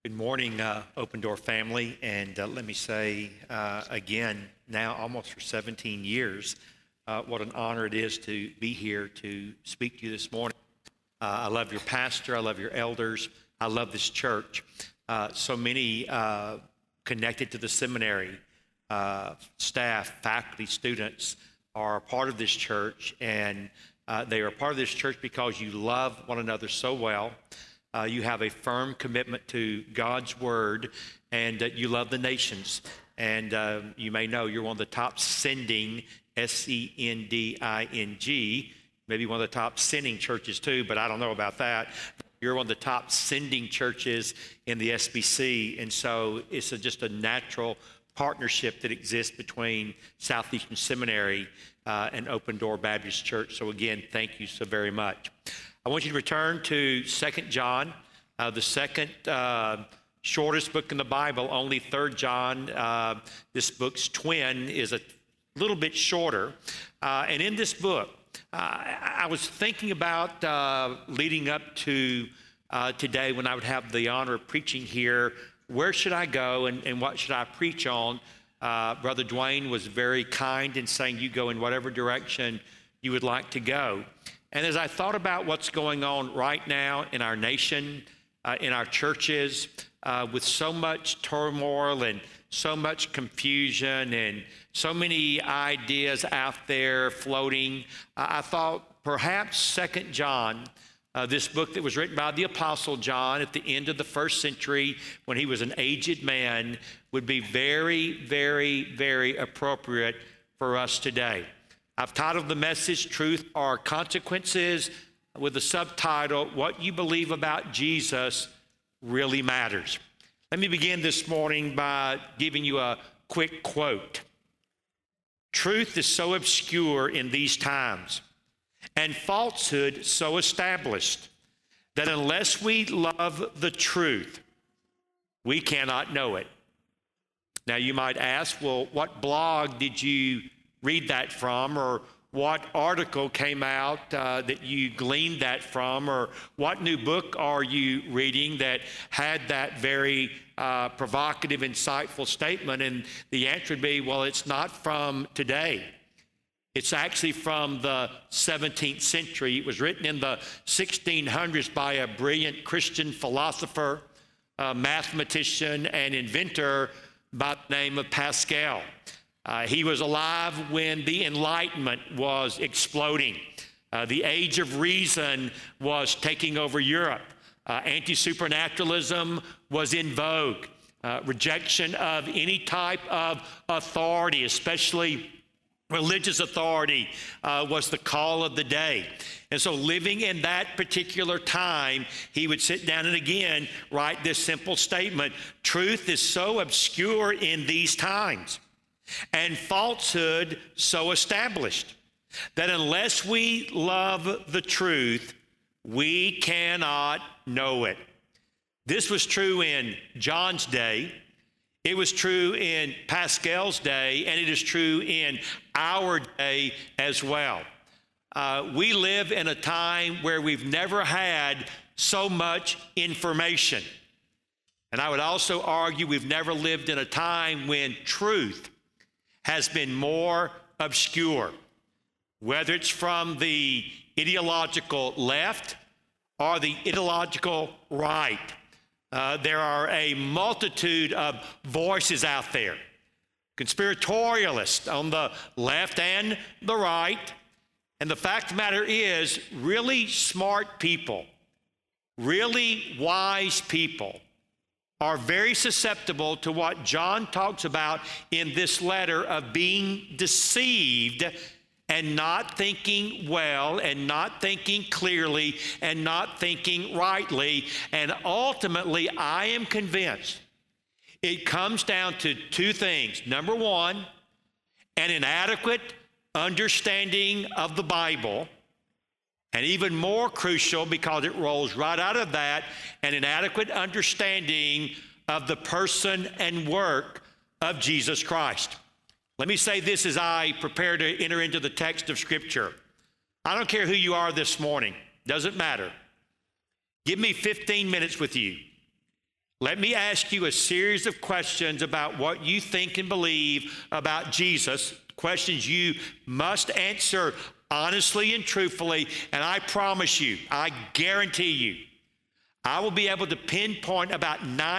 Good morning, Open Door family, and let me say again, now almost for 17 years, what an honor it is to be here to speak to you this morning. I love your pastor, I love your elders, I love this church. So many connected to the seminary, staff, faculty, students are a part of this church, and they are a part of this church because you love one another so well. You have a firm commitment to God's word, and you love the nations. And you may know you're one of the top sending, S-E-N-D-I-N-G, maybe one of the top sending churches too, but I don't know about that. You're one of the top sending churches in the SBC, and so it's just a natural partnership that exists between Southeastern Seminary and Open Door Baptist Church. So again, thank you so very much. I want you to return to 2 John, the second shortest book in the Bible. Only 3 John, this book's twin, is a little bit shorter. And in this book, I was thinking about leading up to today when I would have the honor of preaching here, where should I go and what should I preach on? Brother Dwayne was very kind in saying you go in whatever direction you would like to go. And as I thought about what's going on right now in our nation, in our churches, with so much turmoil and so much confusion and so many ideas out there floating, I thought perhaps 2 John, this book that was written by the Apostle John at the end of the first century when he was an aged man, would be very, very, very appropriate for us today. I've titled the message, Truth or Consequences, with the subtitle, What You Believe About Jesus Really Matters. Let me begin this morning by giving you a quick quote. Truth is so obscure in these times, and falsehood so established, that unless we love the truth, we cannot know it. Now you might ask, well, what blog did you read that from, or what article came out that you gleaned that from, or what new book are you reading that had that very provocative, insightful statement? And the answer would be, well, it's not from today. It's actually from the 17th century. It was written in the 1600s by a brilliant Christian philosopher, mathematician, and inventor by the name of Pascal. He was alive when the Enlightenment was exploding. The age of reason was taking over Europe. Anti-supernaturalism was in vogue. Rejection of any type of authority, especially religious authority, was the call of the day. And so living in that particular time, he would sit down and again write this simple statement, truth is so obscure in these times, and falsehood so established, that unless we love the truth, we cannot know it. This was true in John's day. It was true in Pascal's day, and it is true in our day as well. We live in a time where we've never had so much information. And I would also argue we've never lived in a time when truth has been more obscure, whether it's from the ideological left or the ideological right. There are a multitude of voices out there, conspiratorialists on the left and the right. And the fact of the matter is, really smart people, really wise people are very susceptible to what John talks about in this letter of being deceived and not thinking well and not thinking clearly and not thinking rightly. And ultimately, I am convinced it comes down to two things. Number one, an inadequate understanding of the Bible. And even more crucial, because it rolls right out of that, an inadequate understanding of the person and work of Jesus Christ. Let me say this as I prepare to enter into the text of Scripture. I don't care who you are this morning. Doesn't matter. Give me 15 minutes with you. Let me ask you a series of questions about what you think and believe about Jesus, questions you must answer honestly and truthfully, and I promise you, I guarantee you, I will be able to pinpoint about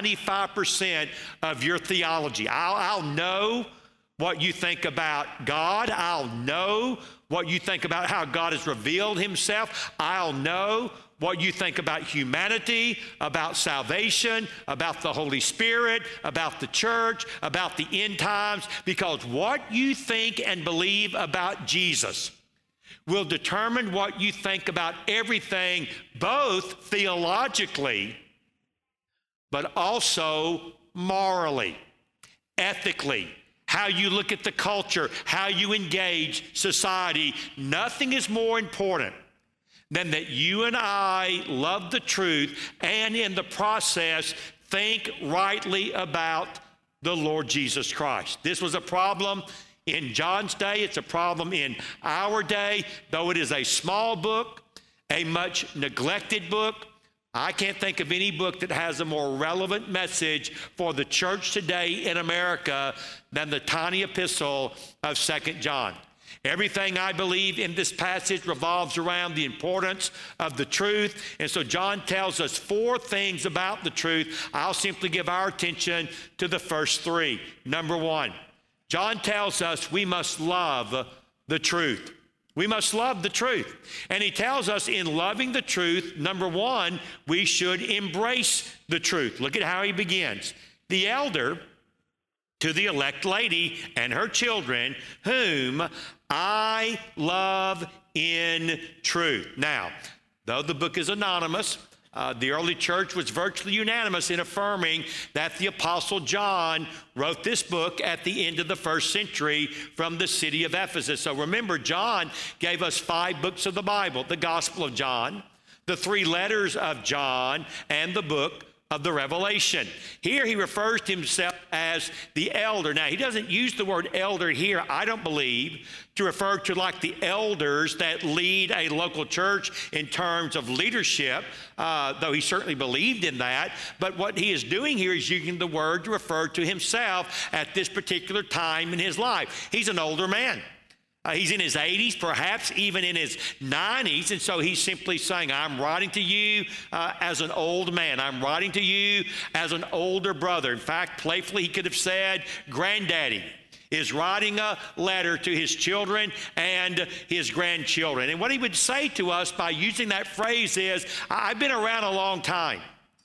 95% of your theology. I'll know what you think about God. I'll know what you think about how God has revealed himself. I'll know what you think about humanity, about salvation, about the Holy Spirit, about the church, about the end times, because what you think and believe about Jesus will determine what you think about everything, both theologically, but also morally, ethically, how you look at the culture, how you engage society. Nothing is more important than that you and I love the truth and in the process think rightly about the Lord Jesus Christ. This was a problem in John's day. It's a problem in our day. Though it is a small book, a much neglected book, I can't think of any book that has a more relevant message for the church today in America than the tiny epistle of 2 John. Everything I believe in this passage revolves around the importance of the truth. And so John tells us 4 things about the truth. I'll simply give our attention to the first 3. Number 1, John tells us we must love the truth. We must love the truth. And he tells us in loving the truth, number 1, we should embrace the truth. Look at how he begins. The elder to the elect lady and her children, whom I love in truth. Now, though the book is anonymous, the early church was virtually unanimous in affirming that the Apostle John wrote this book at the end of the first century from the city of Ephesus. So remember, John gave us 5 books of the Bible: the Gospel of John, the 3 letters of John, and the book of the Revelation. Here he refers to himself as the elder. Now, he doesn't use the word elder here, I don't believe, to refer to like the elders that lead a local church in terms of leadership, though he certainly believed in that. But what he is doing here is using the word to refer to himself at this particular time in his life. He's an older man. He's in his 80s, perhaps even in his 90s, and so he's simply saying, I'm writing to you as an old man. I'm writing to you as an older brother. In fact, playfully, he could have said, Granddaddy is writing a letter to his children and his grandchildren. And what he would say to us by using that phrase is, I've been around a long time.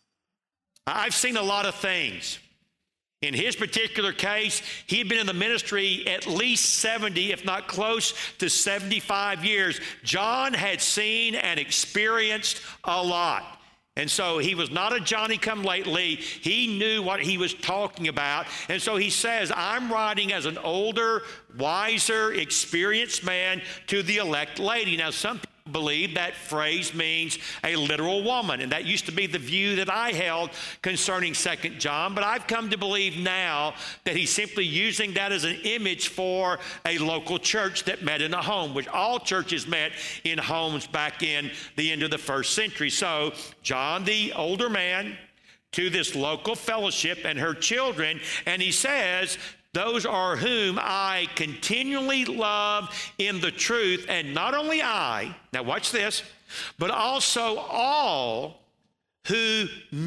I've seen a lot of things. In his particular case, he had been in the ministry at least 70, if not close to 75 years. John had seen and experienced a lot. And so he was not a Johnny-come-lately. He knew what he was talking about. And so he says, I'm writing as an older, wiser, experienced man to the elect lady. Now, some people believe that phrase means a literal woman, and that used to be the view that I held concerning 2 John, but I've come to believe now that he's simply using that as an image for a local church that met in a home, which all churches met in homes back in the end of the first century. So John, the older man, to this local fellowship and her children, and he says, those are whom I continually love in the truth, and not only I, now watch this, but also all who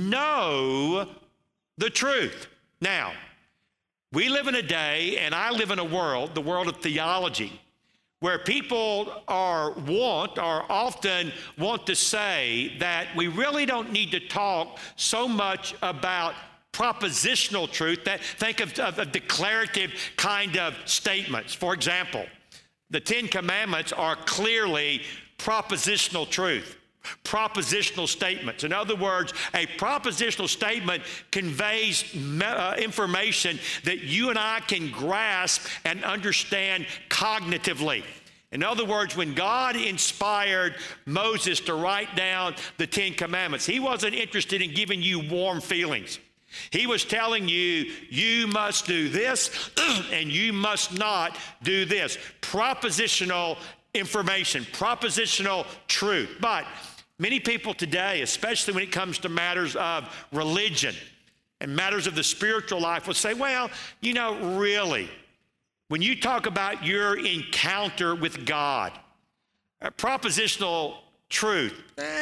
know the truth. Now, we live in a day, and I live in a world, the world of theology, where people often want to say that we really don't need to talk so much about propositional truth, that think of declarative kind of statements. For example, the 10 Commandments are clearly propositional truth, propositional statements. In other words, a propositional statement conveys information that you and I can grasp and understand cognitively. In other words, when God inspired Moses to write down the 10 Commandments, he wasn't interested in giving you warm feelings. He was telling you, you must do this and you must not do this. Propositional information, propositional truth. But many people today, especially when it comes to matters of religion, and matters of the spiritual life will say, well, really, when you talk about your encounter with God, propositional truth,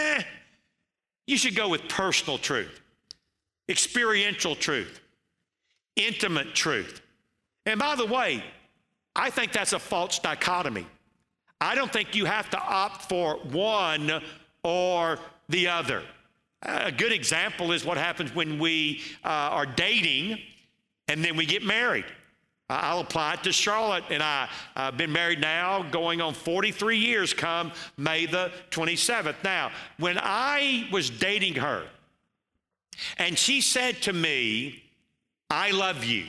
you should go with personal truth, experiential truth, intimate truth. And by the way, I think that's a false dichotomy. I don't think you have to opt for one or the other. A good example is what happens when we are dating and then we get married. I'll apply it to Charlotte, and I've been married now going on 43 years come May the 27th. Now, when I was dating her and she said to me, I love you,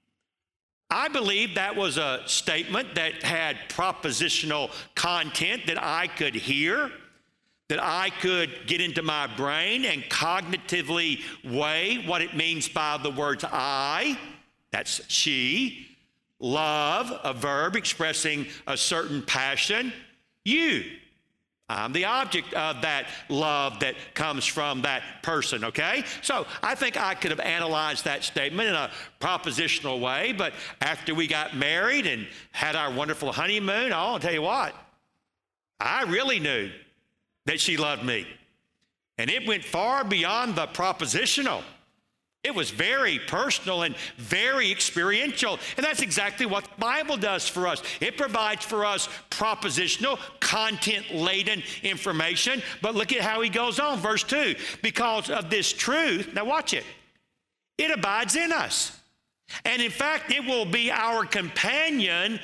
I believe that was a statement that had propositional content that I could hear, that I could get into my brain and cognitively weigh what it means by the words I, that's she, love, a verb expressing a certain passion, you. I'm the object of that love that comes from that person, okay? So I think I could have analyzed that statement in a propositional way, but after we got married and had our wonderful honeymoon, I'll tell you what, I really knew that she loved me. And it went far beyond the propositional. It was very personal and very experiential. And that's exactly what the Bible does for us. It provides for us propositional, content-laden information. But look at how he goes on, verse 2. Because of this truth, now watch it, it abides in us. And in fact, it will be our companion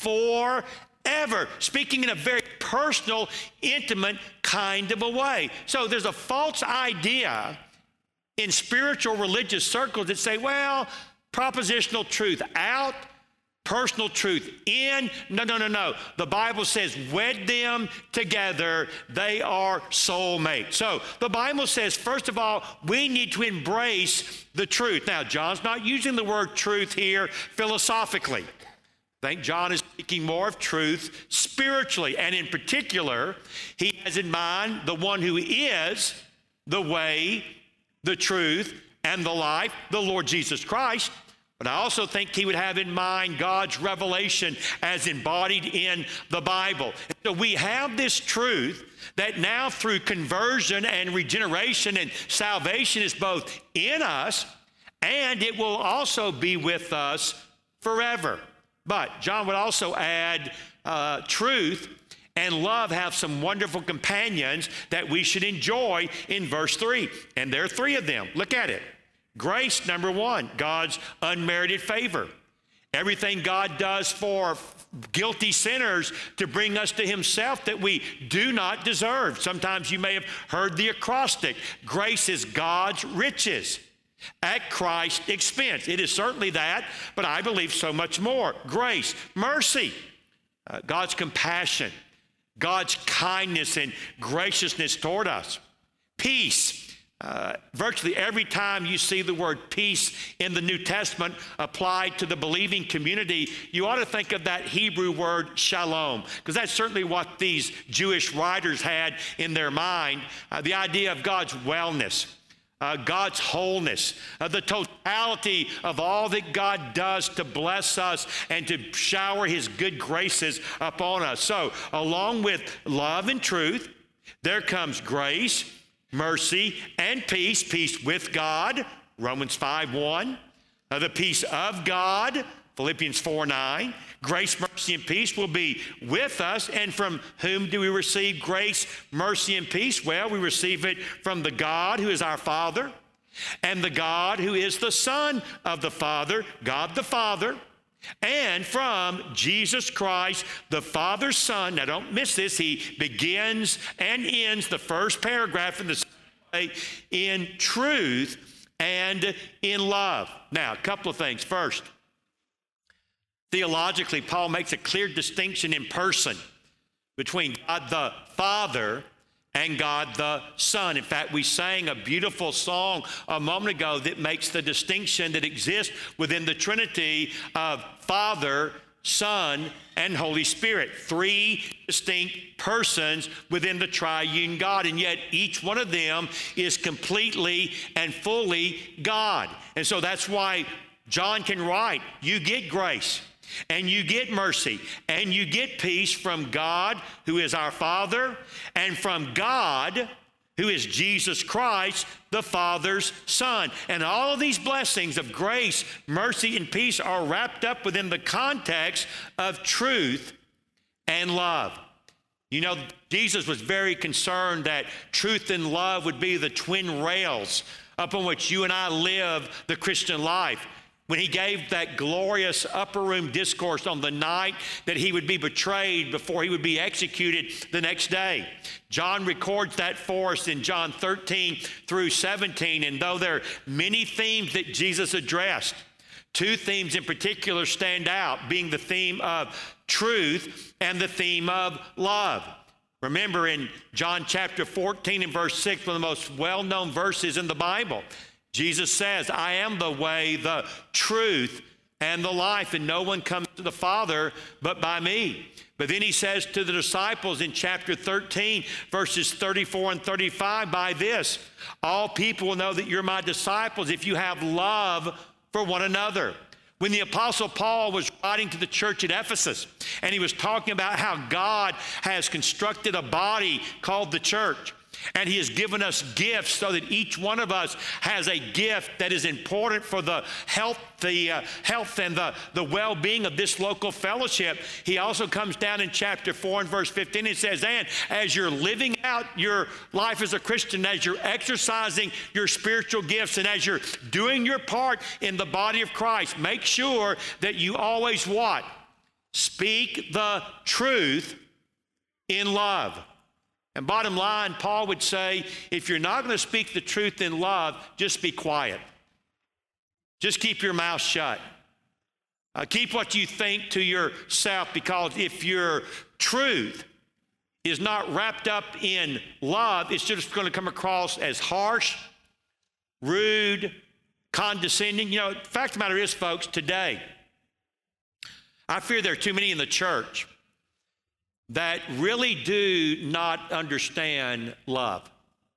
forever. Speaking in a very personal, intimate kind of a way. So there's a false idea in spiritual religious circles that say, well, propositional truth out, personal truth in. No. The Bible says, wed them together, they are soulmates. So the Bible says, first of all, we need to embrace the truth. Now, John's not using the word truth here philosophically. I think John is speaking more of truth spiritually. And in particular, he has in mind the one who is the way, the truth, and the life, the Lord Jesus Christ. But I also think he would have in mind God's revelation as embodied in the Bible. So we have this truth that now through conversion and regeneration and salvation is both in us, and it will also be with us forever. But John would also add truth and love have some wonderful companions that we should enjoy in verse 3. And there are three of them. Look at it. Grace, number one, God's unmerited favor. Everything God does for guilty sinners to bring us to himself that we do not deserve. Sometimes you may have heard the acrostic. Grace is God's riches at Christ's expense. It is certainly that, but I believe so much more. Grace, mercy, God's compassion, God's kindness and graciousness toward us. Peace. Virtually every time you see the word peace in the New Testament applied to the believing community, you ought to think of that Hebrew word shalom, because that's certainly what these Jewish writers had in their mind, the idea of God's wellness, God's wholeness, the totality of all that God does to bless us and to shower his good graces upon us. So along with love and truth, there comes grace, mercy, and peace. Peace with God, Romans 5:1. The peace of God, Philippians 4:9. Grace, mercy, and peace will be with us. And from whom do we receive grace, mercy, and peace? Well, we receive it from the God who is our Father and the God who is the Son of the Father, God the Father, and from Jesus Christ, the Father's Son. Now, don't miss this. He begins and ends the first paragraph in the same way, in truth and in love. Now, a couple of things. First, theologically, Paul makes a clear distinction in person between God the Father and God the Son. In fact, we sang a beautiful song a moment ago that makes the distinction that exists within the Trinity of Father, Son, and Holy Spirit. Three distinct persons within the triune God, and yet each one of them is completely and fully God. And so that's why John can write, you get grace, and you get mercy, and you get peace from God, who is our Father, and from God, who is Jesus Christ, the Father's Son. And all of these blessings of grace, mercy, and peace are wrapped up within the context of truth and love. You know, Jesus was very concerned that truth and love would be the twin rails upon which you and I live the Christian life. When he gave that glorious upper room discourse on the night that he would be betrayed before he would be executed the next day. John records that for us in John 13 through 17. And though there are many themes that Jesus addressed, two themes in particular stand out, being the theme of truth and the theme of love. Remember in John chapter 14 and verse 6, one of the most well-known verses in the Bible, Jesus says, I am the way, the truth, and the life, and no one comes to the Father but by me. But then he says to the disciples in chapter 13, verses 34 and 35, by this, all people will know that you're my disciples if you have love for one another. When the Apostle Paul was writing to the church at Ephesus, and he was talking about how God has constructed a body called the church, and he has given us gifts so that each one of us has a gift that is important for the health and the well-being of this local fellowship. He also comes down in chapter 4 and verse 15 and says, and as you're living out your life as a Christian, as you're exercising your spiritual gifts, and as you're doing your part in the body of Christ, make sure that you always what? Speak the truth in love. And bottom line, Paul would say, if you're not going to speak the truth in love, just be quiet. Just keep your mouth shut. Keep what you think to yourself, because if your truth is not wrapped up in love, it's just going to come across as harsh, rude, condescending. You know, the fact of the matter is, folks, today, I fear there are too many in the church that really do not understand love.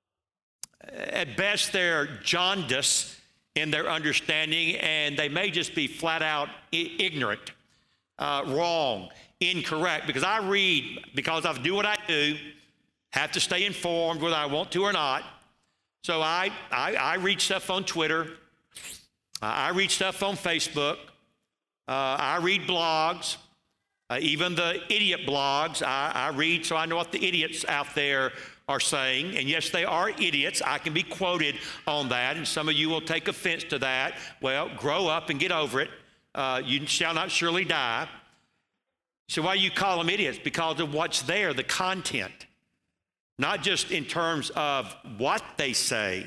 At best, they're jaundiced in their understanding, and they may just be flat out ignorant, wrong, incorrect. Because I do what I do, have to stay informed whether I want to or not. So I read stuff on Twitter. I read stuff on Facebook. I read blogs. Even the idiot blogs, I read, so I know what the idiots out there are saying. And yes, they are idiots. I can be quoted on that, and some of you will take offense to that. Well, grow up and get over it. You shall not surely die. So why do you call them idiots? Because of what's there, the content. Not just in terms of what they say,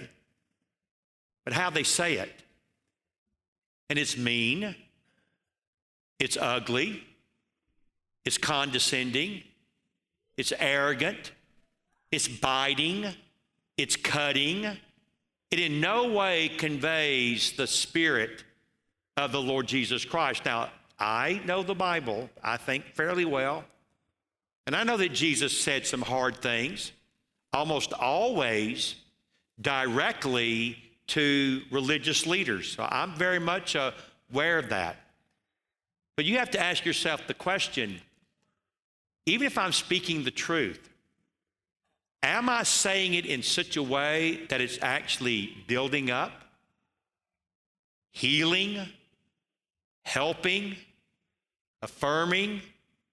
but how they say it. And it's mean. It's ugly. It's condescending, it's arrogant, it's biting, it's cutting. It in no way conveys the spirit of the Lord Jesus Christ. Now, I know the Bible, I think, fairly well, and I know that Jesus said some hard things, almost always directly to religious leaders. So I'm very much aware of that. But you have to ask yourself the question, even if I'm speaking the truth, am I saying it in such a way that it's actually building up, healing, helping, affirming?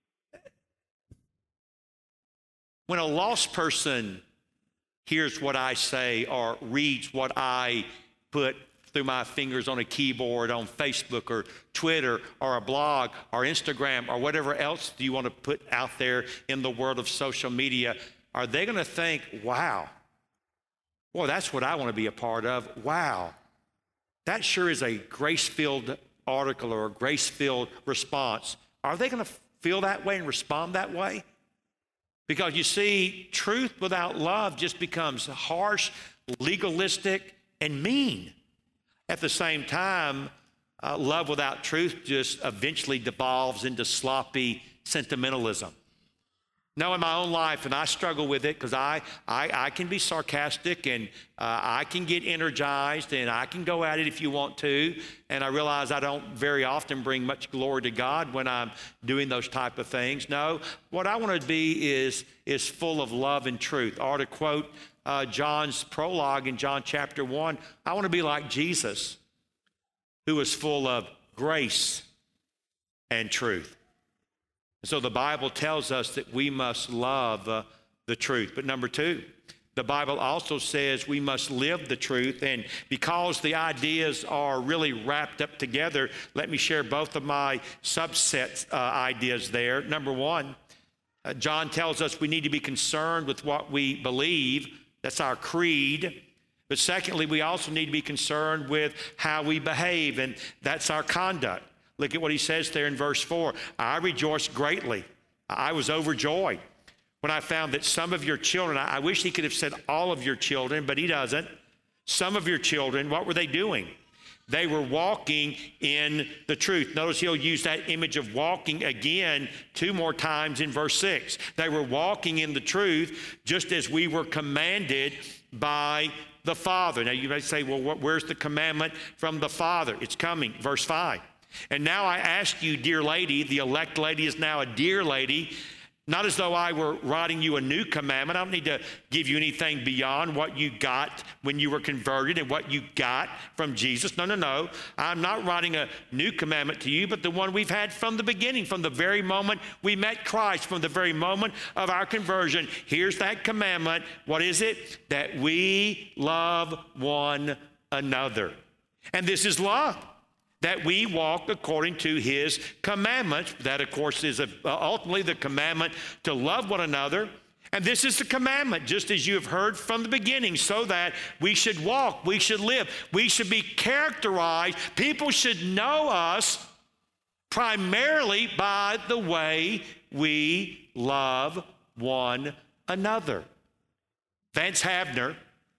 When a lost person hears what I say or reads what I put through my fingers on a keyboard on Facebook or Twitter or a blog or Instagram or whatever else do you want to put out there in the world of social media, are they going to think, wow, boy, that's what I want to be a part of. Wow, that sure is a grace-filled article or a grace-filled response. Are they going to feel that way and respond that way? Because you see, truth without love just becomes harsh, legalistic, and mean. At the same time, Love without truth just eventually devolves into sloppy sentimentalism. Now, in my own life, and I struggle with it because I can be sarcastic and I can get energized and I can go at it if you want to. And I realize I don't very often bring much glory to God when I'm doing those type of things. No, what I want to be is full of love and truth. Or to quote John's prologue in John chapter 1, I want to be like Jesus, who was full of grace and truth. So the Bible tells us that we must love the truth. But number two, the Bible also says we must live the truth. And because the ideas are really wrapped up together, let me share both of my subset ideas there. Number one, John tells us we need to be concerned with what we believe. That's our creed. But secondly, we also need to be concerned with how we behave, and that's our conduct. Look at what he says there in verse 4. I rejoiced greatly. I was overjoyed when I found that some of your children, I wish he could have said all of your children, but he doesn't. Some of your children, what were they doing? They were walking in the truth. Notice he'll use that image of walking again 2 more times in verse 6. They were walking in the truth just as we were commanded by the Father. Now you may say, well, where's the commandment from the Father? It's coming, verse 5. And now I ask you, dear lady, the elect lady is now a dear lady, not as though I were writing you a new commandment. I don't need to give you anything beyond what you got when you were converted and what you got from Jesus. No. I'm not writing a new commandment to you, but the one we've had from the beginning, from the very moment we met Christ, from the very moment of our conversion. Here's that commandment. What is it? That we love one another. And this is love. That we walk according to his commandments. That, of course, is ultimately the commandment to love one another. And this is the commandment, just as you have heard from the beginning, so that we should walk, we should live, we should be characterized. People should know us primarily by the way we love one another. Vance Havner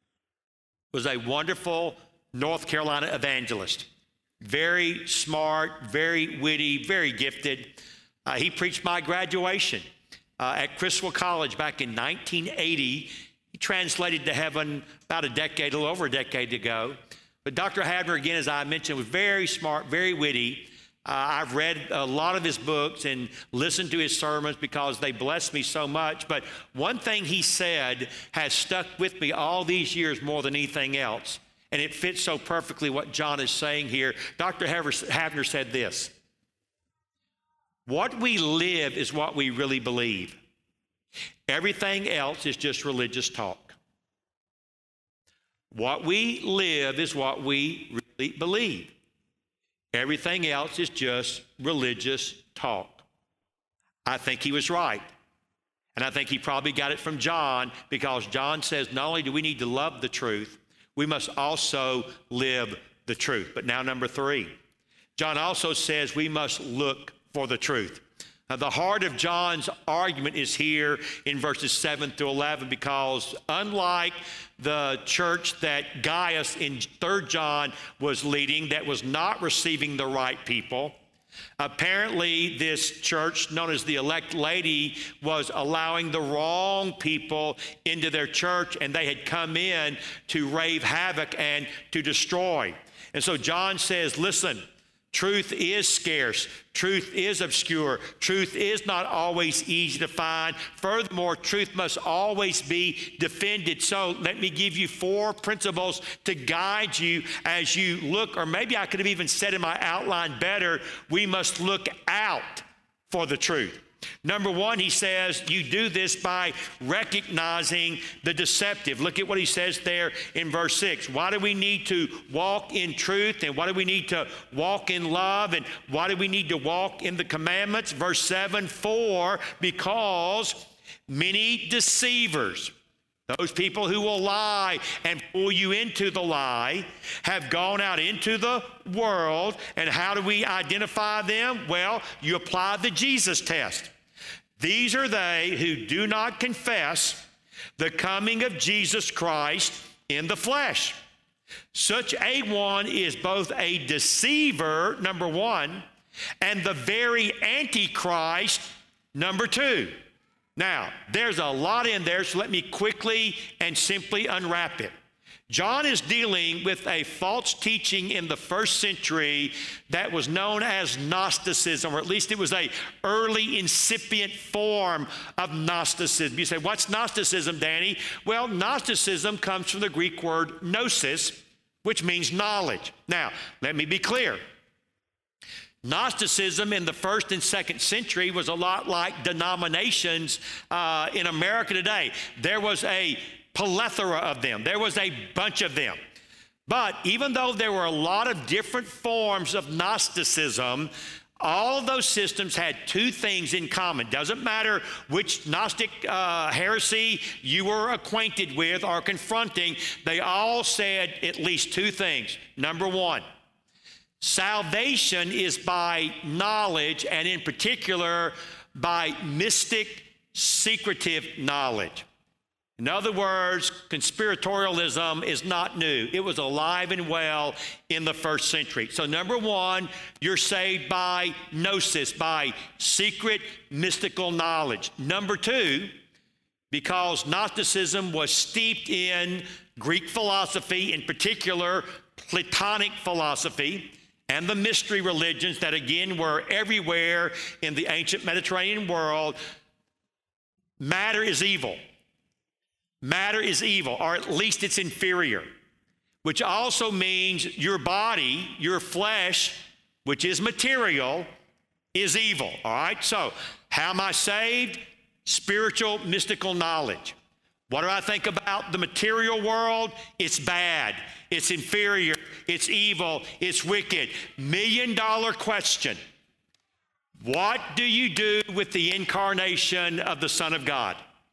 was a wonderful North Carolina evangelist. Very smart, very witty, very gifted. He preached my graduation at Criswell College back in 1980. He translated to heaven about a little over a decade ago. But Dr. Havner, again, as I mentioned, was very smart, very witty. I've read a lot of his books and listened to his sermons because they blessed me so much. But one thing he said has stuck with me all these years more than anything else. And it fits so perfectly what John is saying here. Dr. Havner said this: what we live is what we really believe. Everything else is just religious talk. What we live is what we really believe. Everything else is just religious talk. I think he was right. And I think he probably got it from John, because John says not only do we need to love the truth, we must also live the truth. But now number 3, John also says we must look for the truth. Now, the heart of John's argument is here in verses 7 through 11, because unlike the church that Gaius in 3 John was leading that was not receiving the right people, apparently this church known as the elect lady was allowing the wrong people into their church, and they had come in to rave havoc and to destroy. And so John says, listen, truth is scarce. Truth is obscure. Truth is not always easy to find. Furthermore, truth must always be defended. So let me give you 4 principles to guide you as you look, or maybe I could have even said in my outline better, we must look out for the truth. Number 1, he says, you do this by recognizing the deceptive. Look at what he says there in verse 6. Why do we need to walk in truth? And why do we need to walk in love? And why do we need to walk in the commandments? Verse 7, for because many deceivers, those people who will lie and pull you into the lie, have gone out into the world. And how do we identify them? Well, you apply the Jesus test. These are they who do not confess the coming of Jesus Christ in the flesh. Such a one is both a deceiver, number one, and the very Antichrist, number two. Now, there's a lot in there, so let me quickly and simply unwrap it. John is dealing with a false teaching in the first century that was known as Gnosticism, or at least it was an early incipient form of Gnosticism. You say, what's Gnosticism, Danny? Well, Gnosticism comes from the Greek word gnosis, which means knowledge. Now, let me be clear. Gnosticism in the first and second century was a lot like denominations in America today. There was a plethora of them. There was a bunch of them. But even though there were a lot of different forms of Gnosticism, all of those systems had two things in common. Doesn't matter which Gnostic heresy you were acquainted with or confronting, they all said at least two things. Number one, salvation is by knowledge, and in particular, by mystic, secretive knowledge. In other words, conspiratorialism is not new. It was alive and well in the first century. So number one, you're saved by gnosis, by secret, mystical knowledge. Number two, because Gnosticism was steeped in Greek philosophy, in particular Platonic philosophy, and the mystery religions that again were everywhere in the ancient Mediterranean world, matter is evil. Matter is evil, or at least it's inferior, which also means your body, your flesh, which is material, is evil, all right? So how am I saved? Spiritual, mystical knowledge. What do I think about the material world? It's bad, it's inferior, it's evil, it's wicked. $1 million question. What do you do with the incarnation of the Son of God?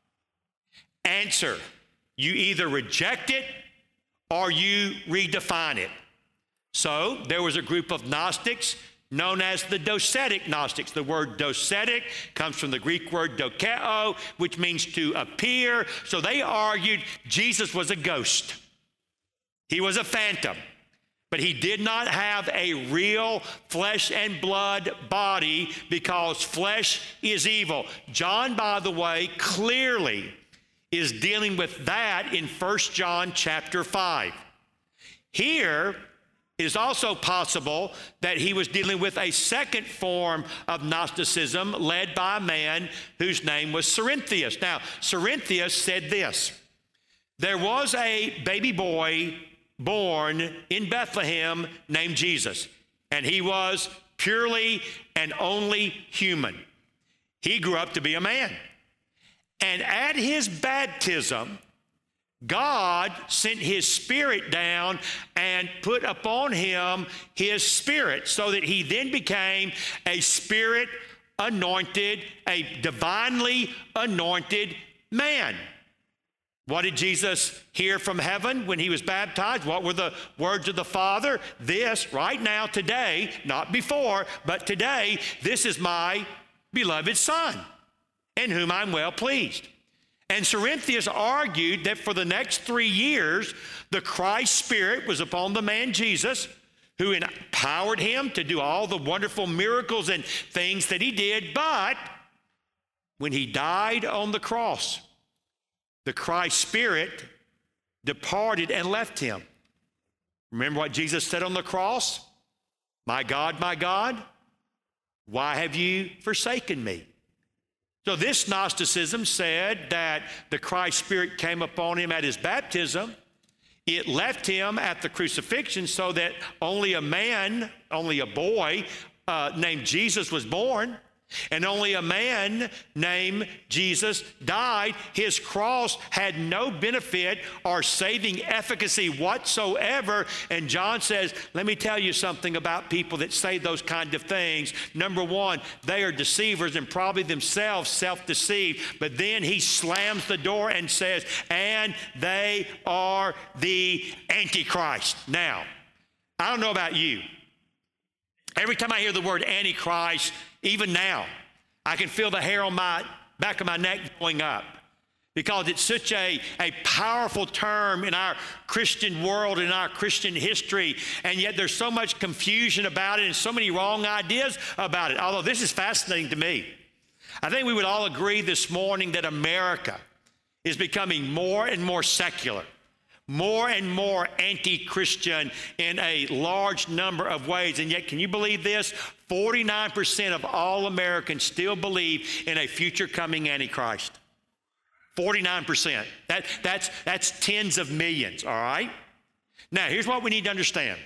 Answer, you either reject it or you redefine it. So there was a group of Gnostics known as the Docetic Gnostics. The word docetic comes from the Greek word dokeo, which means to appear. So they argued Jesus was a ghost. He was a phantom. But he did not have a real flesh and blood body because flesh is evil. John, by the way, clearly is dealing with that in 1 John chapter 5. Here, it is also possible that he was dealing with a second form of Gnosticism led by a man whose name was Cerinthius. Now, Cerinthius said this: there was a baby boy born in Bethlehem named Jesus, and he was purely and only human. He grew up to be a man. And at his baptism, God sent his Spirit down and put upon him his Spirit so that he then became a Spirit anointed, a divinely anointed man. What did Jesus hear from heaven when he was baptized? What were the words of the Father? This, right now, today, not before, but today, this is my beloved Son, in whom I'm well pleased. And Cerinthius argued that for the next 3 years, the Christ Spirit was upon the man Jesus, who empowered him to do all the wonderful miracles and things that he did. But when he died on the cross, the Christ Spirit departed and left him. Remember what Jesus said on the cross? My God, why have you forsaken me? So this Gnosticism said that the Christ Spirit came upon him at his baptism. It left him at the crucifixion so that only a man, only a boy named Jesus was born. And only a man named Jesus died. His cross had no benefit or saving efficacy whatsoever. And John says, let me tell you something about people that say those kind of things. Number one, they are deceivers and probably themselves self-deceived. But then he slams the door and says, and they are the Antichrist. Now, I don't know about you. Every time I hear the word Antichrist, even now, I can feel the hair on my back of my neck going up. because it's such a powerful term in our Christian world, in our Christian history, and yet there's so much confusion about it and so many wrong ideas about it. Although this is fascinating to me. I think we would all agree this morning that America is becoming more and more secular, more and more anti-Christian in a large number of ways. And yet, can you believe this? 49% of all Americans still believe in a future coming Antichrist. 49%. That's tens of millions, all right? Now, here's what we need to understand.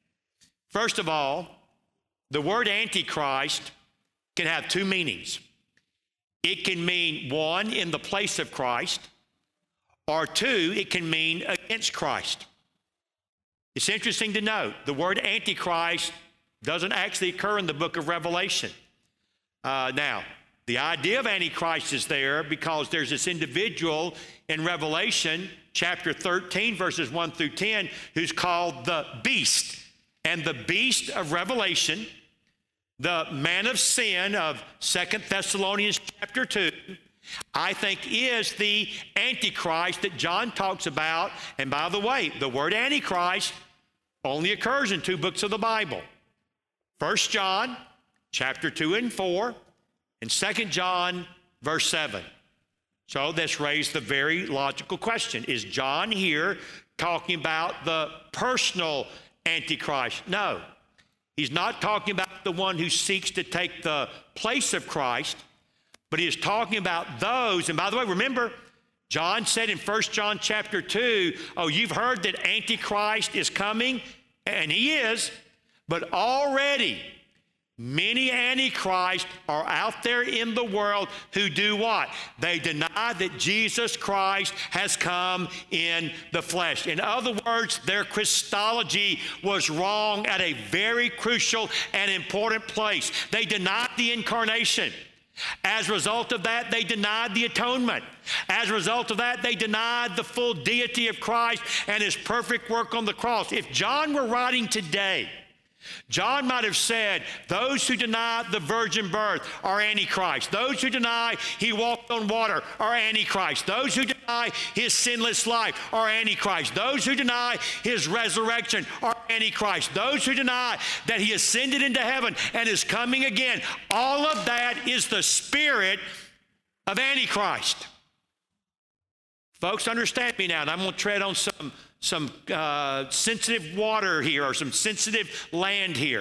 First of all, the word Antichrist can have two meanings. It can mean one, in the place of Christ, or two, it can mean against Christ. It's interesting to note, the word Antichrist doesn't actually occur in the book of Revelation. Now, the idea of Antichrist is there because there's this individual in Revelation chapter 13, verses 1 through 10, who's called the beast. And the beast of Revelation, the man of sin of 2 Thessalonians chapter 2, I think is the Antichrist that John talks about. And by the way, the word Antichrist only occurs in two books of the Bible. 1 John chapter 2 and 4, and 2 John verse 7. So this raised the very logical question. Is John here talking about the personal Antichrist? No. He's not talking about the one who seeks to take the place of Christ, but he is talking about those. And by the way, remember, John said in 1 John chapter 2, oh, you've heard that Antichrist is coming, and he is, but already many antichrists are out there in the world who do what? They deny that Jesus Christ has come in the flesh. In other words, their Christology was wrong at a very crucial and important place. They denied the incarnation. As a result of that, they denied the atonement. As a result of that, they denied the full deity of Christ and his perfect work on the cross. If John were writing today, John might have said, those who deny the virgin birth are Antichrist. Those who deny he walked on water are Antichrist. Those who deny his sinless life are Antichrist. Those who deny his resurrection are Antichrist. Those who deny that he ascended into heaven and is coming again, all of that is the spirit of Antichrist. Folks, understand me now, and I'm going to tread on some sensitive water here, or some sensitive land here.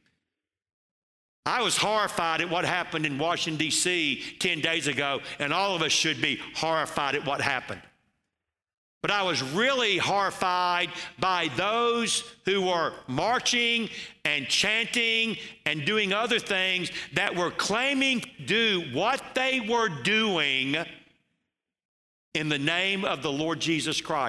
I was horrified at what happened in Washington, D.C. 10 days ago, and all of us should be horrified at what happened. But I was really horrified by those who were marching and chanting and doing other things that were claiming to do what they were doing in the name of the Lord Jesus Christ.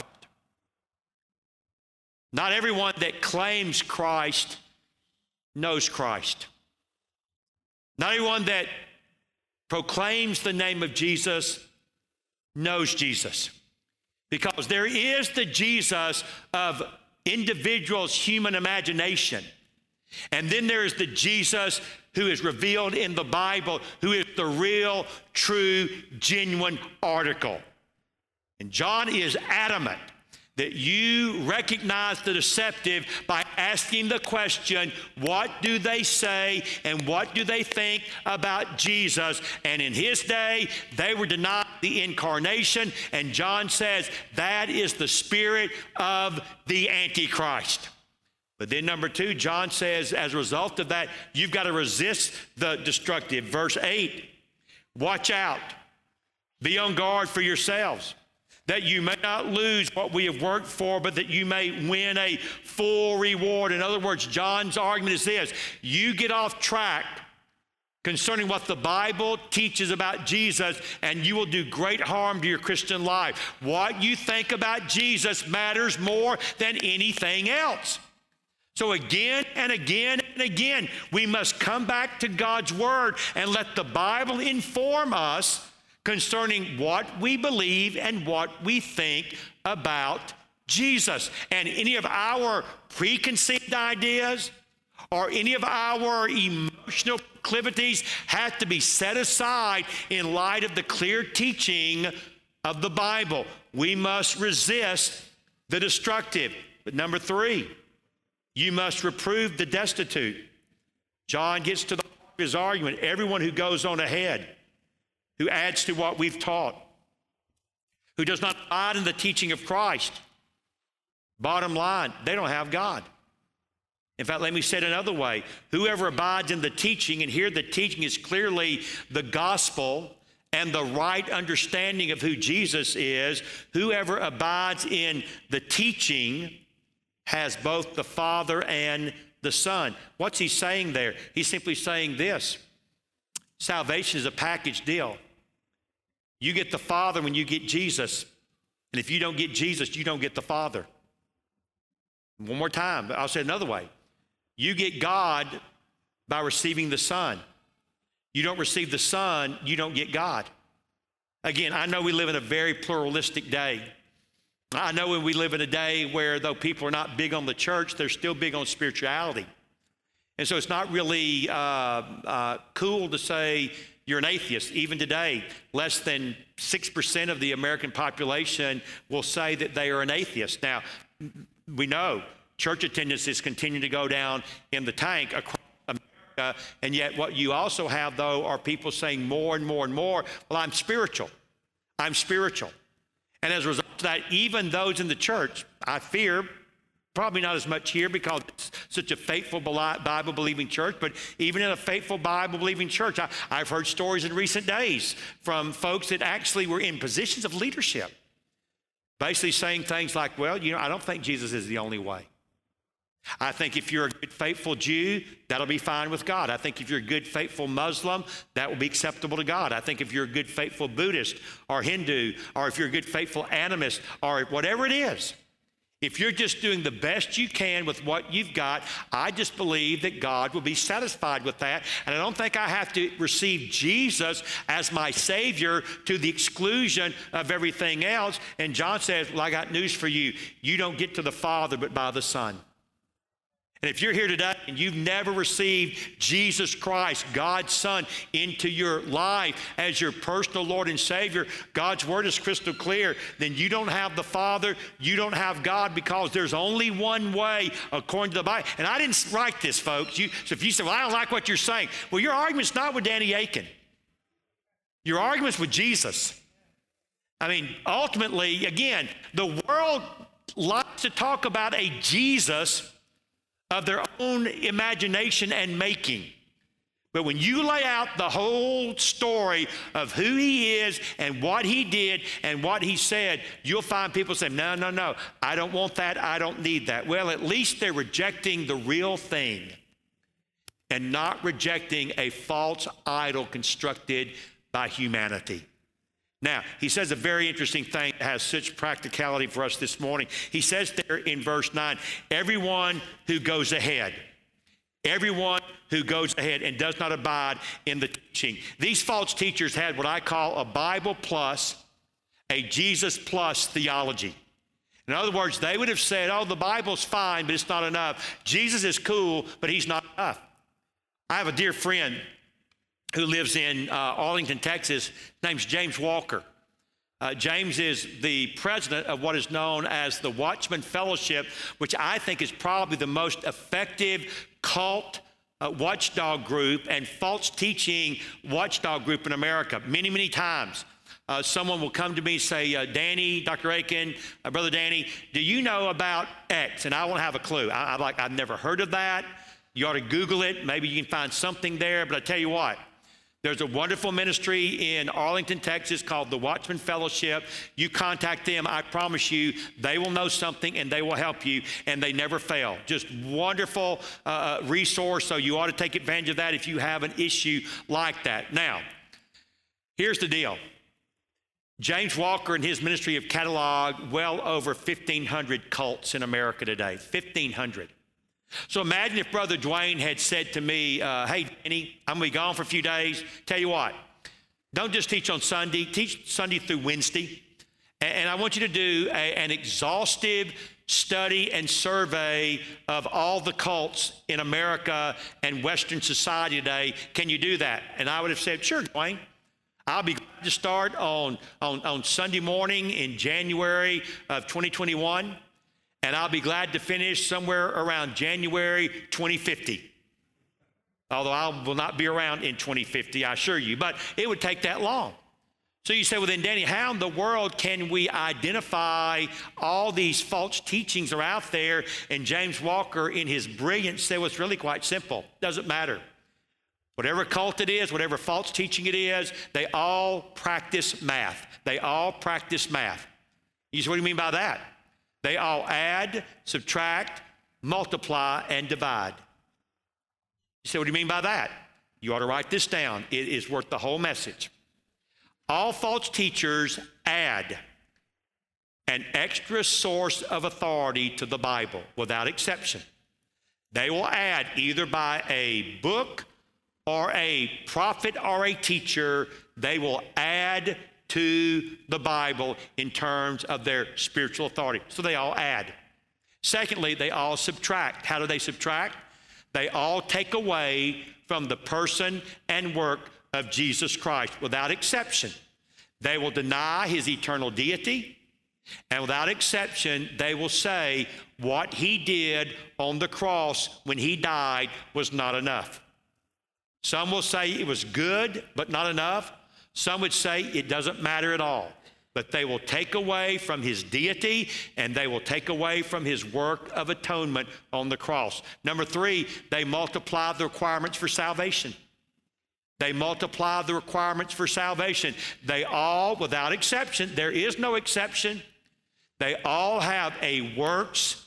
Not everyone that claims Christ knows Christ. Not everyone that proclaims the name of Jesus knows Jesus. Because there is the Jesus of individuals' human imagination. And then there is the Jesus who is revealed in the Bible, who is the real, true, genuine article. And John is adamant that you recognize the deceptive by asking the question, what do they say and what do they think about Jesus? And in his day, they were denied the incarnation, and John says that is the spirit of the Antichrist. But then number two, John says, as a result of that, you've got to resist the destructive. Verse 8, watch out, be on guard for yourselves, that you may not lose what we have worked for, but that you may win a full reward. In other words, John's argument is this: you get off track concerning what the Bible teaches about Jesus, and you will do great harm to your Christian life. What you think about Jesus matters more than anything else. So again and again and again, we must come back to God's Word and let the Bible inform us concerning what we believe and what we think about Jesus. And any of our preconceived ideas or any of our emotional proclivities have to be set aside in light of the clear teaching of the Bible. We must resist the destructive. But number 3, you must reprove the destitute. John gets to the heart of his argument. Everyone who goes on ahead, who adds to what we've taught, who does not abide in the teaching of Christ, bottom line, they don't have God. In fact, let me say it another way. Whoever abides in the teaching, and here the teaching is clearly the gospel and the right understanding of who Jesus is, whoever abides in the teaching has both the Father and the Son. What's he saying there? He's simply saying this: salvation is a package deal. You get the Father when you get Jesus, and if you don't get Jesus, you don't get the Father. One more time, I'll say it another way. You get God by receiving the Son. You don't receive the Son, you don't get God. Again, I know we live in a very pluralistic day. I know we live in a day where, though people are not big on the church, they're still big on spirituality. And so it's not really cool to say you're an atheist. Even today, less than 6% of the American population will say that they are an atheist. Now, we know church attendance is continuing to go down in the tank across America, and yet what you also have, though, are people saying more and more and more, well, I'm spiritual. I'm spiritual. And as a result of that, even those in the church, I fear, probably not as much here because it's such a faithful Bible-believing church, but even in a faithful Bible-believing church, I've heard stories in recent days from folks that actually were in positions of leadership, basically saying things like, well, I don't think Jesus is the only way. I think if you're a good, faithful Jew, that'll be fine with God. I think if you're a good, faithful Muslim, that will be acceptable to God. I think if you're a good, faithful Buddhist or Hindu, or if you're a good, faithful animist, or whatever it is, if you're just doing the best you can with what you've got, I just believe that God will be satisfied with that. And I don't think I have to receive Jesus as my Savior to the exclusion of everything else. And John says, well, I got news for you. You don't get to the Father but by the Son. And if you're here today and you've never received Jesus Christ, God's Son, into your life as your personal Lord and Savior, God's Word is crystal clear, then you don't have the Father, you don't have God, because there's only one way according to the Bible. And I didn't write this, folks. So if you say, well, I don't like what you're saying, well, your argument's not with Danny Akin. Your argument's with Jesus. I mean, ultimately, again, the world likes to talk about a Jesus of their own imagination and making. But when you lay out the whole story of who he is and what he did and what he said, you'll find people saying, no, I don't want that, I don't need that. Well, at least they're rejecting the real thing and not rejecting a false idol constructed by humanity. Now, he says a very interesting thing that has such practicality for us this morning. He says there in verse 9, everyone who goes ahead and does not abide in the teaching. These false teachers had what I call a Bible plus, a Jesus plus theology. In other words, they would have said, oh, the Bible's fine, but it's not enough. Jesus is cool, but he's not enough. I have a dear friend who lives in Arlington, Texas. His name's James Walker. James is the president of what is known as the Watchman Fellowship, which I think is probably the most effective cult watchdog group and false teaching watchdog group in America. Many, many times, someone will come to me and say, Danny, Dr. Akin, Brother Danny, do you know about X? And I won't have a clue. I'm like, I've never heard of that. You ought to Google it. Maybe you can find something there. But I tell you what, there's a wonderful ministry in Arlington, Texas called the Watchman Fellowship. You contact them, I promise you, they will know something and they will help you, and they never fail. Just wonderful resource, so you ought to take advantage of that if you have an issue like that. Now, here's the deal. James Walker and his ministry have cataloged well over 1,500 cults in America today, 1,500. So imagine if Brother Dwayne had said to me, hey, Danny, I'm going to be gone for a few days. Tell you what, don't just teach on Sunday, teach Sunday through Wednesday. And I want you to do an exhaustive study and survey of all the cults in America and Western society today. Can you do that? And I would have said, sure, Dwayne. I'll be glad to start on Sunday morning in January of 2021, and I'll be glad to finish somewhere around January 2050. Although I will not be around in 2050, I assure you, but it would take that long. So you say, well then, Danny, how in the world can we identify all these false teachings are out there? And James Walker, in his brilliance, said, well, it's really quite simple. Doesn't matter. Whatever cult it is, whatever false teaching it is, they all practice math. They all practice math. You say, what do you mean by that? They all add, subtract, multiply, and divide. You say, what do you mean by that? You ought to write this down. It is worth the whole message. All false teachers add an extra source of authority to the Bible without exception. They will add either by a book or a prophet or a teacher, they will add to the Bible in terms of their spiritual authority. So they all add. Secondly, they all subtract. How do they subtract? They all take away from the person and work of Jesus Christ without exception. They will deny his eternal deity, and without exception, they will say what he did on the cross when he died was not enough. Some will say it was good, but not enough. Some would say it doesn't matter at all. But they will take away from his deity, and they will take away from his work of atonement on the cross. Number three, they multiply the requirements for salvation. They multiply the requirements for salvation. They all, without exception, there is no exception, they all have a works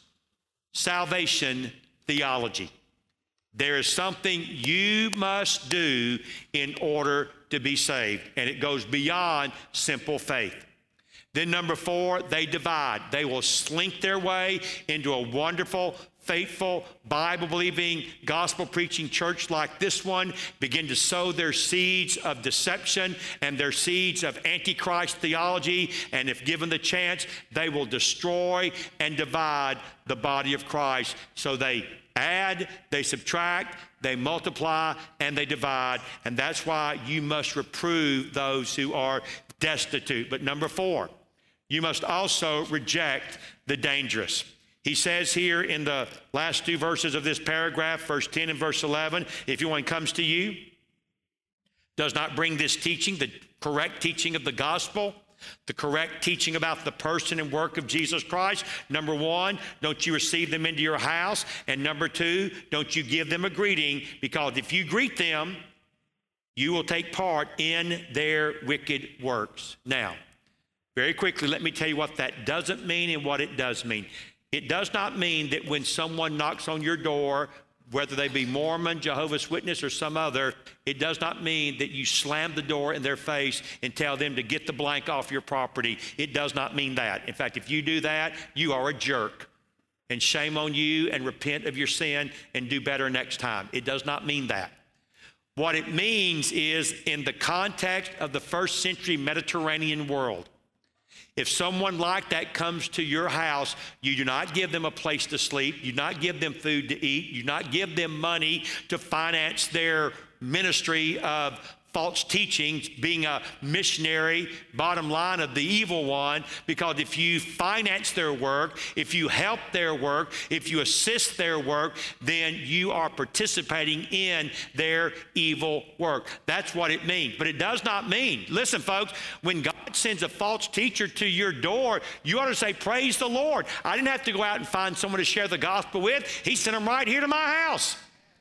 salvation theology. There is something you must do in order to be saved, and it goes beyond simple faith. Then number four, they divide. They will slink their way into a wonderful, faithful, Bible-believing, gospel-preaching church like this one, begin to sow their seeds of deception and their seeds of antichrist theology, and if given the chance, they will destroy and divide the body of Christ. So they add, they subtract, they multiply, and they divide, and that's why you must reprove those who are destitute. But number four, you must also reject the dangerous. He says here in the last two verses of this paragraph, verse 10 and verse 11, if anyone comes to you, does not bring this teaching, the correct teaching of the gospel, the correct teaching about the person and work of Jesus Christ, number one, don't you receive them into your house, and number two, don't you give them a greeting, because if you greet them, you will take part in their wicked works. Now, very quickly, let me tell you what that doesn't mean and what it does mean. It does not mean that when someone knocks on your door, whether they be Mormon, Jehovah's Witness, or some other, it does not mean that you slam the door in their face and tell them to get the blank off your property. It does not mean that. In fact, if you do that, you are a jerk. And shame on you, and repent of your sin and do better next time. It does not mean that. What it means is, in the context of the first century Mediterranean world, if someone like that comes to your house, you do not give them a place to sleep, you do not give them food to eat, you do not give them money to finance their ministry of false teachings, being a missionary, bottom line of the evil one, because if you finance their work, if you help their work, if you assist their work, then you are participating in their evil work. That's what it means. But it does not mean, listen folks, when God sends a false teacher to your door, you ought to say, praise the Lord. I didn't have to go out and find someone to share the gospel with. He sent them right here to my house.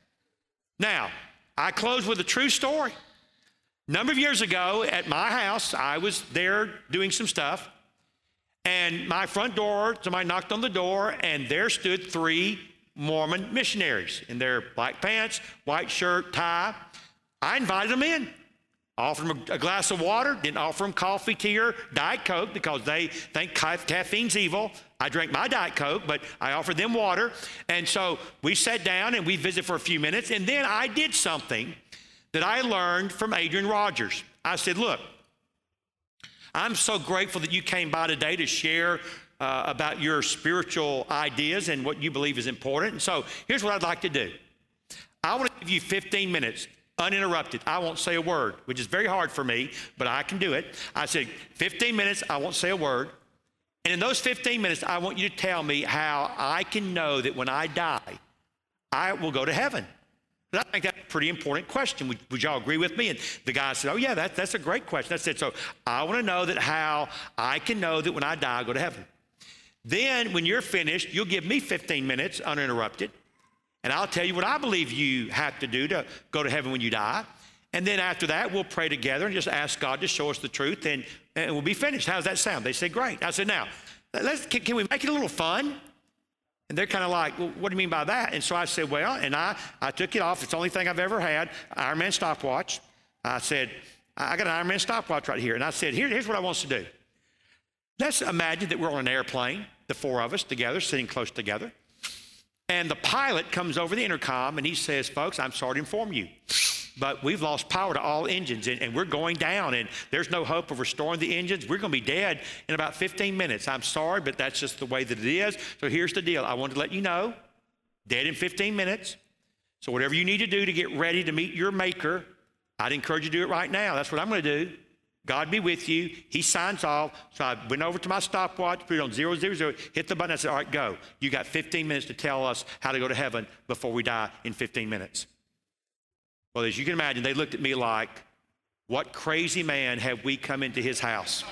Now, I close with a true story. A number of years ago at my house, I was there doing some stuff, and my front door, somebody knocked on the door, and there stood three Mormon missionaries in their black pants, white shirt, tie. I invited them in, offered them a glass of water, didn't offer them coffee, tea, or Diet Coke because they think caffeine's evil. I drank my Diet Coke, but I offered them water. And so we sat down and we visited for a few minutes, and then I did something that I learned from Adrian Rogers. I said, look, I'm so grateful that you came by today to share about your spiritual ideas and what you believe is important. And so here's what I'd like to do. I want to give you 15 minutes. uninterrupted. I won't say a word, which is very hard for me, but I can do it. I said, 15 minutes, I won't say a word. And in those 15 minutes, I want you to tell me how I can know that when I die, I will go to heaven. And I think that's a pretty important question. Would y'all agree with me? And the guy said, oh, yeah, that's a great question. I said, so I want to know that how I can know that when I die, I go to heaven. Then when you're finished, you'll give me 15 minutes uninterrupted. And I'll tell you what I believe you have to do to go to heaven when you die. And then after that, we'll pray together and just ask God to show us the truth, and we'll be finished. How does that sound? They said, great. I said, now, can we make it a little fun? And they're kind of like, well, what do you mean by that? And so I said, well, and I took it off. It's the only thing I've ever had, Ironman stopwatch. I said, I got an Ironman stopwatch right here. And I said, here's what I want us to do. Let's imagine that we're on an airplane, the four of us together, sitting close together. And the pilot comes over the intercom and he says, folks, I'm sorry to inform you, but we've lost power to all engines and we're going down and there's no hope of restoring the engines. We're going to be dead in about 15 minutes. I'm sorry, but that's just the way that it is. So here's the deal. I wanted to let you know, dead in 15 minutes. So whatever you need to do to get ready to meet your maker, I'd encourage you to do it right now. That's what I'm going to do. God be with you. He signs off. So I went over to my stopwatch, put it on 000, hit the button. I said, all right, go. You got 15 minutes to tell us how to go to heaven before we die in 15 minutes. Well, as you can imagine, they looked at me like, what crazy man have we come into his house?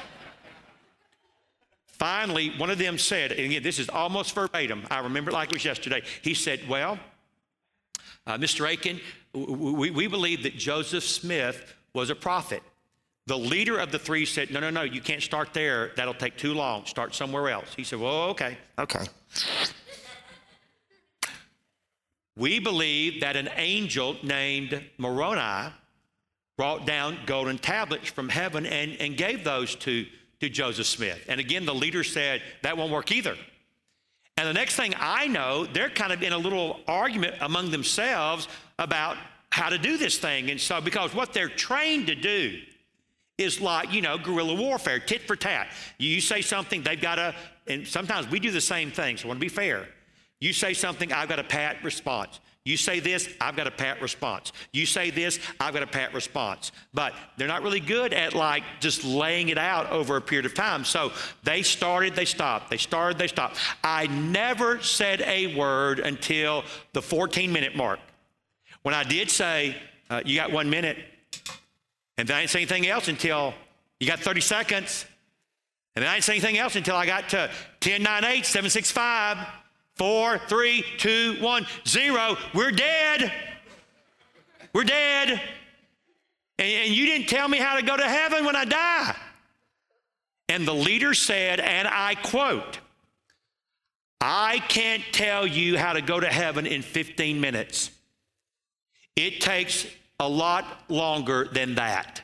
Finally, one of them said, and again, this is almost verbatim. I remember it like it was yesterday. He said, well, Mr. Aiken, we believe that Joseph Smith was a prophet. The leader of the three said, no, you can't start there. That'll take too long. Start somewhere else. He said, well, okay. We believe that an angel named Moroni brought down golden tablets from heaven and gave those to Joseph Smith. And again, the leader said, that won't work either. And the next thing I know, they're kind of in a little argument among themselves about how to do this thing. And so, because what they're trained to do is like, guerrilla warfare, tit for tat. You say something, they've got to, and sometimes we do the same thing, so I want to be fair. You say something, I've got a pat response. You say this, I've got a pat response. You say this, I've got a pat response. But they're not really good at like just laying it out over a period of time. So they started, they stopped. They started, they stopped. I never said a word until the 14-minute mark. When I did say, you got 1 minute, and then I didn't say anything else until you got 30 seconds. And then I didn't say anything else until I got to 10, 9, 8, 7, 6, 5, 4, 3, 2, 1, 0. We're dead. We're dead. And you didn't tell me how to go to heaven when I die. And the leader said, and I quote, I can't tell you how to go to heaven in 15 minutes. It takes a lot longer than that.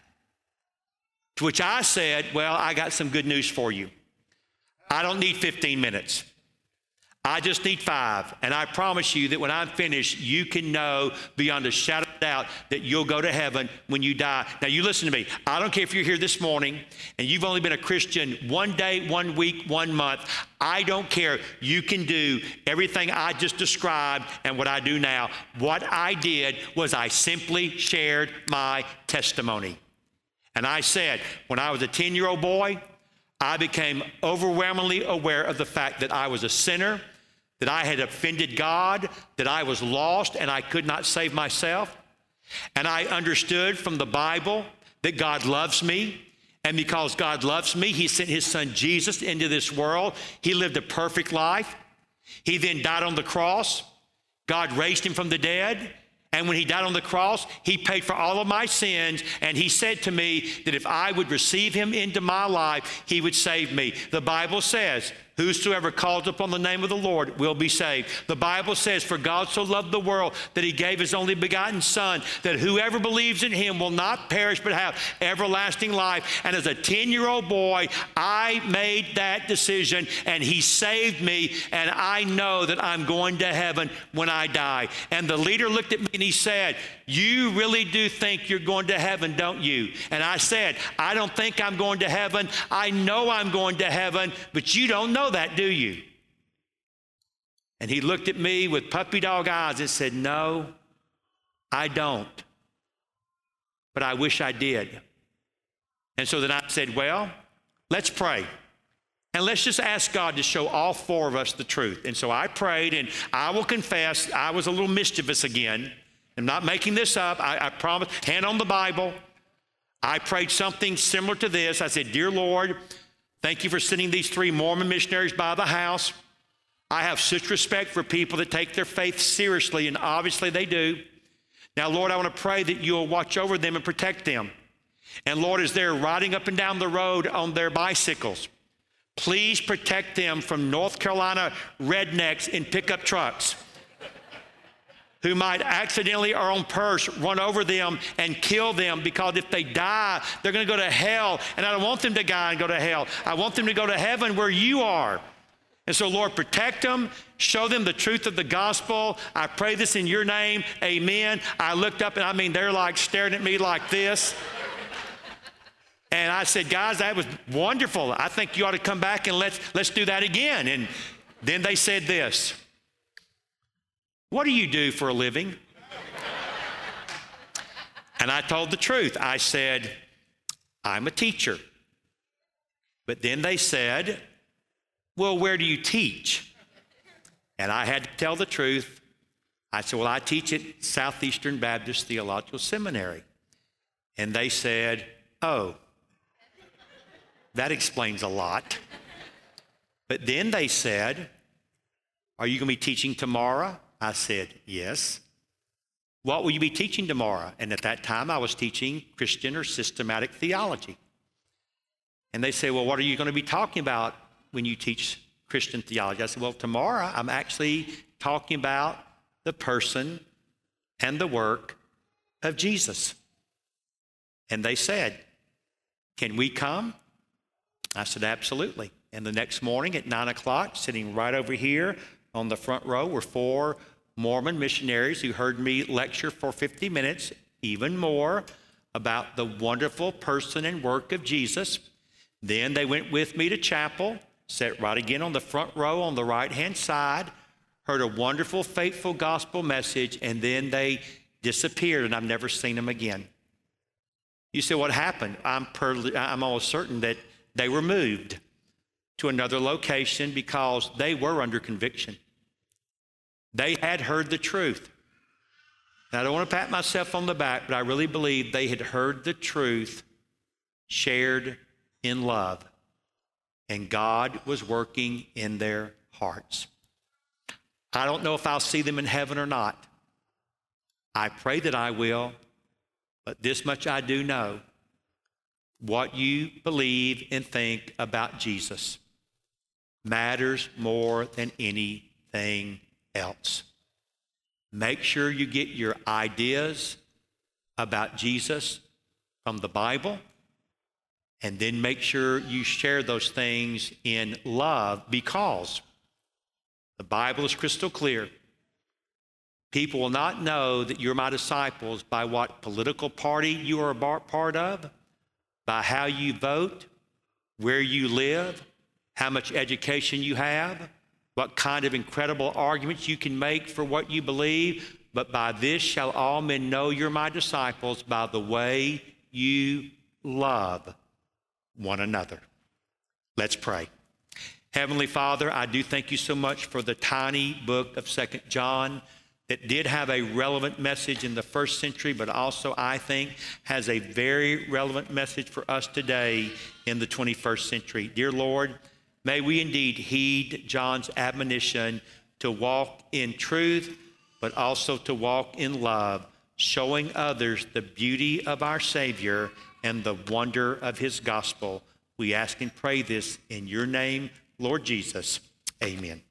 To which I said, well, I got some good news for you. I don't need 15 minutes. I just need 5. And I promise you that when I'm finished, you can know beyond a shadow of doubt that you'll go to heaven when you die. Now, you listen to me. I don't care if you're here this morning and you've only been a Christian 1 day, 1 week, 1 month. I don't care. You can do everything I just described and what I do now. What I did was I simply shared my testimony. And I said, when I was a 10-year-old boy, I became overwhelmingly aware of the fact that I was a sinner, that I had offended God, that I was lost and I could not save myself. And I understood from the Bible that God loves me. And because God loves me, he sent his son Jesus into this world. He lived a perfect life. He then died on the cross. God raised him from the dead. And when he died on the cross, he paid for all of my sins. And he said to me that if I would receive him into my life, he would save me. The Bible says, whosoever calls upon the name of the Lord will be saved. The Bible says, for God so loved the world that he gave his only begotten son, that whoever believes in him will not perish but have everlasting life. And as a 10-year-old boy, I made that decision and he saved me. And I know that I'm going to heaven when I die. And the leader looked at me and he said, you really do think you're going to heaven, don't you? And I said, I don't think I'm going to heaven. I know I'm going to heaven, but you don't know that, do you? And he looked at me with puppy dog eyes and said, no, I don't. but I wish I did. And so then I said, well, let's pray. And let's just ask God to show all four of us the truth. And so I prayed, and I will confess I was a little mischievous again. I'm not making this up. I promise. Hand on the Bible. I prayed something similar to this. I said, dear Lord, thank you for sending these 3 Mormon missionaries by the house. I have such respect for people that take their faith seriously, and obviously they do. Now, Lord, I want to pray that you'll watch over them and protect them. And Lord, as they're riding up and down the road on their bicycles, please protect them from North Carolina rednecks in pickup trucks who might accidentally or on purpose run over them and kill them, because if they die, they're going to go to hell. And I don't want them to die and go to hell. I want them to go to heaven where you are. And so, Lord, protect them. Show them the truth of the gospel. I pray this in your name. Amen. I looked up, and they're like staring at me like this. And I said, guys, that was wonderful. I think you ought to come back and let's do that again. And then they said this, what do you do for a living? And I told the truth. I said, I'm a teacher. But then they said, well, where do you teach? And I had to tell the truth. I said, well, I teach at Southeastern Baptist Theological Seminary. And they said, oh, that explains a lot. But then they said, are you going to be teaching tomorrow? I said, yes. What will you be teaching tomorrow? And at that time, I was teaching Christian or systematic theology. And they say, well, what are you going to be talking about when you teach Christian theology? I said, well, tomorrow I'm actually talking about the person and the work of Jesus. And they said, can we come? I said, absolutely. And the next morning at 9 o'clock, sitting right over here on the front row, were 4 Mormon missionaries who heard me lecture for 50 minutes, even more, about the wonderful person and work of Jesus. Then they went with me to chapel, sat right again on the front row on the right-hand side, heard a wonderful, faithful gospel message, and then they disappeared, and I've never seen them again. You say, what happened? I'm almost certain that they were moved to another location because they were under conviction. They had heard the truth. And I don't want to pat myself on the back, but I really believe they had heard the truth shared in love. And God was working in their hearts. I don't know if I'll see them in heaven or not. I pray that I will, but this much I do know. What you believe and think about Jesus matters more than anything else. Make sure you get your ideas about Jesus from the Bible, and then make sure you share those things in love, because the Bible is crystal clear. People will not know that you're my disciples by what political party you are a part of, by how you vote, where you live, how much education you have, what kind of incredible arguments you can make for what you believe. But by this shall all men know you're my disciples, by the way you love one another. Let's pray. Heavenly Father, I do thank you so much for the tiny book of 2 John that did have a relevant message in the first century, but also I think has a very relevant message for us today in the 21st century. Dear Lord, may we indeed heed John's admonition to walk in truth, but also to walk in love, showing others the beauty of our Savior and the wonder of his gospel. We ask and pray this in your name, Lord Jesus. Amen.